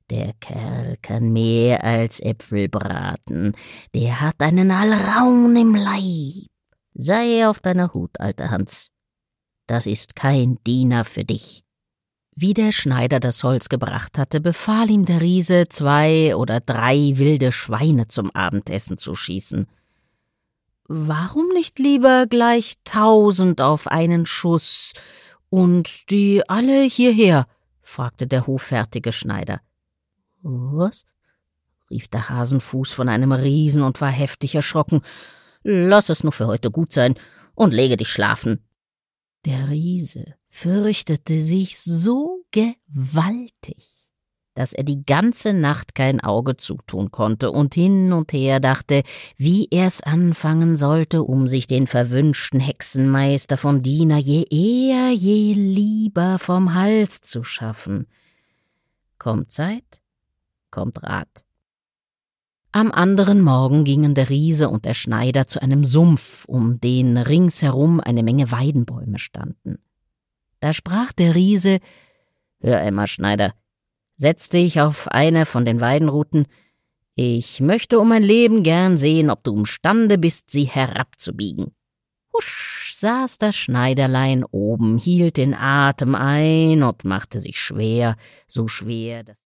Der Kerl kann mehr als Äpfel braten, der hat einen Alraun im Leib. Sei auf deiner Hut, alter Hans. Das ist kein Diener für dich.« Wie der Schneider das Holz gebracht hatte, befahl ihm der Riese, 2 oder 3 wilde Schweine zum Abendessen zu schießen. »Warum nicht lieber gleich 1000 auf einen Schuss und die alle hierher?« fragte der hoffärtige Schneider. »Was?« rief der Hasenfuß von einem Riesen und war heftig erschrocken. »Lass es nur für heute gut sein und lege dich schlafen.« Der Riese fürchtete sich so gewaltig, dass er die ganze Nacht kein Auge zutun konnte und hin und her dachte, wie er's anfangen sollte, um sich den verwünschten Hexenmeister vom Diener je eher, je lieber vom Hals zu schaffen. Kommt Zeit, kommt Rat. Am anderen Morgen gingen der Riese und der Schneider zu einem Sumpf, um den ringsherum eine Menge Weidenbäume standen. Da sprach der Riese: »Hör einmal, Schneider, setz dich auf eine von den Weidenruten. Ich möchte um mein Leben gern sehen, ob du imstande bist, sie herabzubiegen.« Husch saß das Schneiderlein oben, hielt den Atem ein und machte sich schwer, so schwer, dass